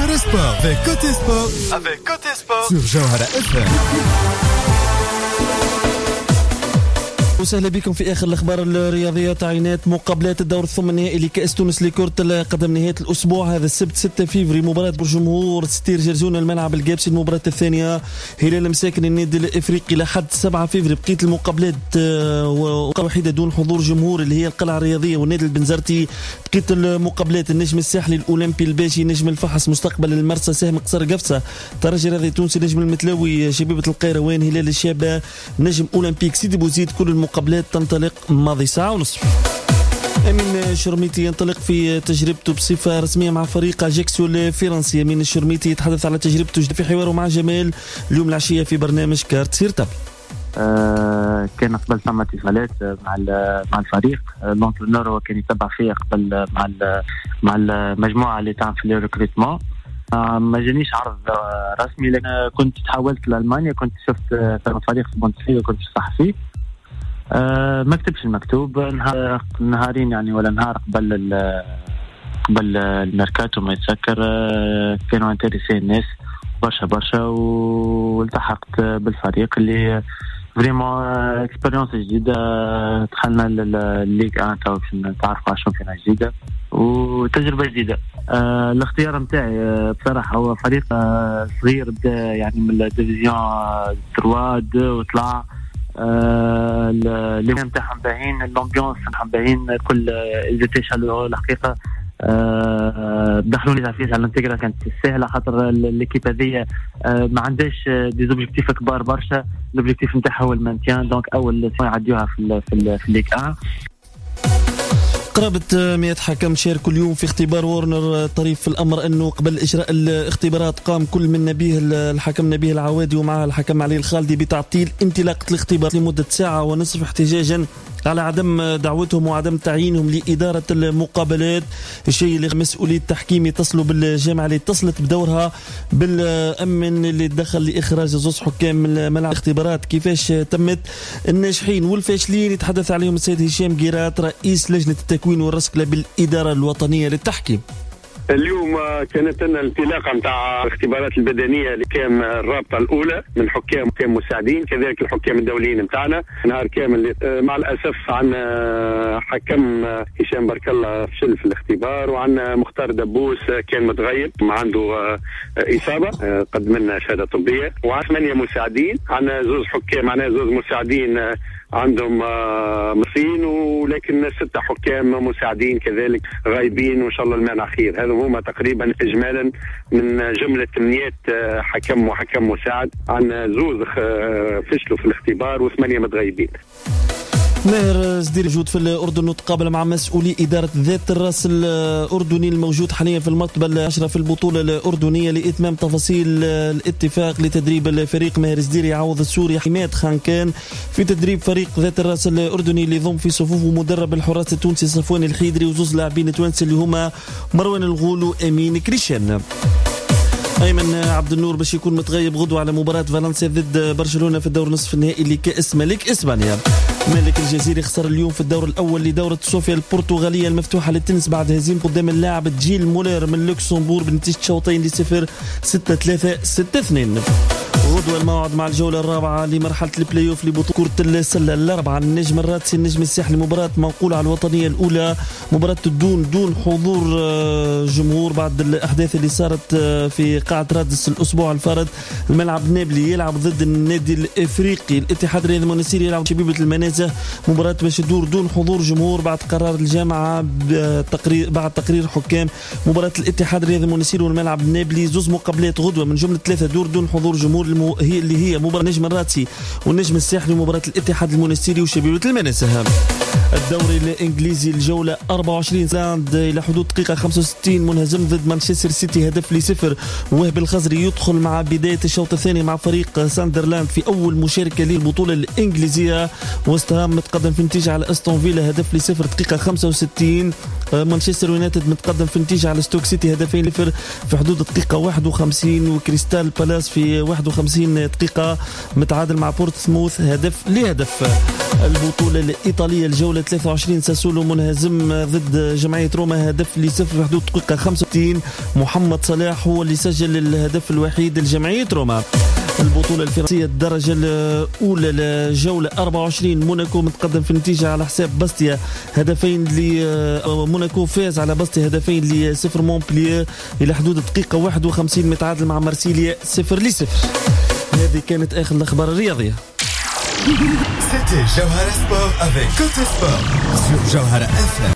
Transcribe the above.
Jawhara Sport avec Côté Sport sur Jawhara FM. وسهلا بكم في آخر الأخبار الرياضية. تعيينات مقابلات الدور الثمانية لكأس تونس لكرة القدم نهاية الأسبوع هذا السبت 6 فيفري. مباراة بالجمهور ستير جرزون الملعب القابسي. المباراة الثانية هلال مساكن النادي الإفريقي لحد 7 فيفري. بقية المقابلات وحيدة دون حضور جمهور اللي هي القلعة الرياضية والنادي البنزرتي. بقية المقابلات النجم الساحلي الأولمبي الباشي نجم الفحص مستقبل المرسى سهم قصر قفصة ترجي الرياضي التونسي نجم المتلاوي شبيبة القيروان هلال الشابة نجم أولمبيك سيدي بوزيد. كل المقابلات تنطلق ماضي ساعة ونصف. أمين شرميتي ينطلق في تجربته بصفة رسمية مع فريق أجاكسيو الفرنسي. أمين الشرميتي يتحدث على تجربته في حواره مع جمال اليوم العشية في برنامج كارت سيرتاب. كان قبل ثم اتصالات مع الفريق. لونترينور هو كان يتبع فيا قبل مع المجموعة اللي تعمل في الريكروتمون. ما جانيش عرض رسمي لأن كنت تحولت لألمانيا. كنت شفت فريق في بوندسليغا وكنت صحفي. ما كتبش المكتوب نهارين يعني ولا نهار قبل الميركاتو ما يتسكر. كانوا انتريسي الناس برشا والتحقت بالفريق اللي فريمون اكسبيريونس جديدة. دخلنا للليغ 1 تو باش نتعرفوا على شامبيون جديدة وتجربة جديدة. الاختيار متاعي بصراحة هو فريق صغير بدا يعني من الديفيزيون 3 2 وطلع اللي نتاعهم باهين الامبيونس نتاعهم باهين كل ايزيتي شالو الحقيقه. دخلوني في الانتجرا كانت سهله خاطر ليكيب هذه ما عندهاش دي زوبجيكتيف كبار برشا. لوبجيكتيف نتاعها هو المانتيان دونك اول سنه يعديوها في الليغ 1. قرابة 100 حكم شاركوا اليوم في اختبار وورنر. طريف في الأمر أنه قبل إجراء الاختبارات قام كل من الحكم نبيه العوادي ومعه الحكم علي الخالدي بتعطيل انطلاقة الاختبار لمدة ساعة ونصف احتجاجا على عدم دعوتهم وعدم تعيينهم لإدارة المقابلات. الشيء اللي مسؤولية التحكيم يتصلوا بالجامعة اللي اتصلت بدورها بالأمن اللي دخل لإخراج زوز حكام من ملعب الاختبارات. كيفاش تمت؟ الناجحين والفاشلين يتحدث عليهم السيد هشام قيرات رئيس لجنة التكوين والرسكلة بالإدارة الوطنية للتحكيم. اليوم كانت لنا انطلاقه نتاع الاختبارات البدنيه اللي كان الرابطه الاولى من حكام مساعدين كذلك الحكام الدوليين نتاعنا نهار كامل. مع الاسف عندنا حكم هشام بارك الله فشل في الاختبار وعندنا مختار دبوس كان متغيب ما عنده اصابه قدم لنا شهاده طبيه. وعندنا 8 مساعدين. عندنا زوز حكام معناها زوز مساعدين عندهم مصين ولكن 6 حكام مساعدين كذلك غايبين وان شاء الله المانع خير. هذا هما تقريبا اجمالا من جمله 100 حكم وحكم مساعد. عندنا زوز فشلوا في الاختبار و8 متغيبين. ماهر زدير موجود في الأردن وتقابل مع مسؤولي إدارة ذات الرأس الأردني الموجود حاليا في المرتبة العاشرة في البطولة الأردنية لإتمام تفاصيل الاتفاق لتدريب الفريق. ماهر زدير يعوض السوري حماد خانكان في تدريب فريق ذات الرأس الأردني اللي يضم في صفوفه مدرب الحراس التونسي صفوان الحيدري وزوز لاعبين توانسة اللي هما مروان الغول وأمين كريشان. أيمن عبد النور باش يكون متغيب غدوة على مباراة فالنسيا ضد برشلونة في الدور نصف النهائي لكأس ملك إسبانيا. مالك الجزيري خسر اليوم في الدور الأول لدورة صوفيا البرتغالية المفتوحة للتنس بعد هزيمة قدام اللاعب جيل مولير من لوكسمبورغ بنتيجة شوطين ل0 6-3 6-2. غدوة الموعد مع الجولة الرابعة لمرحلة البلاي اوف لبطولة كرة السلة الأربعة. النجم الراتسي النجم الساحلي مباراة منقولة على الوطنية الأولى مباراة دون حضور جمهور بعد الأحداث اللي صارت في قاعة رادس الأسبوع الفارط. الملعب النابلي يلعب ضد النادي الإفريقي. الاتحاد الرياضي المنستيري يلعب شبيبة المنازه مباراة باش تدور دون حضور جمهور بعد قرار الجامعة بعد تقرير حكام. مباراة الاتحاد الرياضي المنستيري والملعب النابلي زوز مقابلات غدوة من جملة 3 دور دون حضور جمهور هي مباراة النجم الراتسي والنجم الساحلي مباراة الاتحاد المنستيري وشبيبة المنازه. الدوري الإنجليزي الجولة 24 ساند إلى حدود دقيقة 65 منهزم ضد مانشستر سيتي هدف ل0. وهب الخزري يدخل مع بداية الشوط الثاني مع فريق ساندرلاند في أول مشاركة للبطولة الإنجليزية. وست هام متقدم في النتيجة على أستون فيلا هدف ل0 دقيقة 65. مانشستر يونايتد متقدم في النتيجة على ستوك سيتي هدفين لصفر في حدود دقيقة 51. وكريستال بالاس في 51 دقيقة متعادل مع بورتسموث هدف لهدف. البطولة الإيطالية الجولة البطولة 23 ساسولو منهزم ضد جمعية روما هدف لصفر في حدود دقيقة 65. محمد صلاح هو اللي سجل الهدف الوحيد لجمعية روما. البطولة الفرنسية الدرجة الأولى لجولة 24 موناكو متقدم في النتيجة على حساب باستيا هدفين موناكو فاز على باستيا هدفين لصفر. مونبلييه إلى حدود دقيقة 51 متعادل مع مارسيليا 0-0. هذه كانت آخر الأخبار الرياضية. C'était Jawhara Sport avec Côté Sport sur Jawhara FM.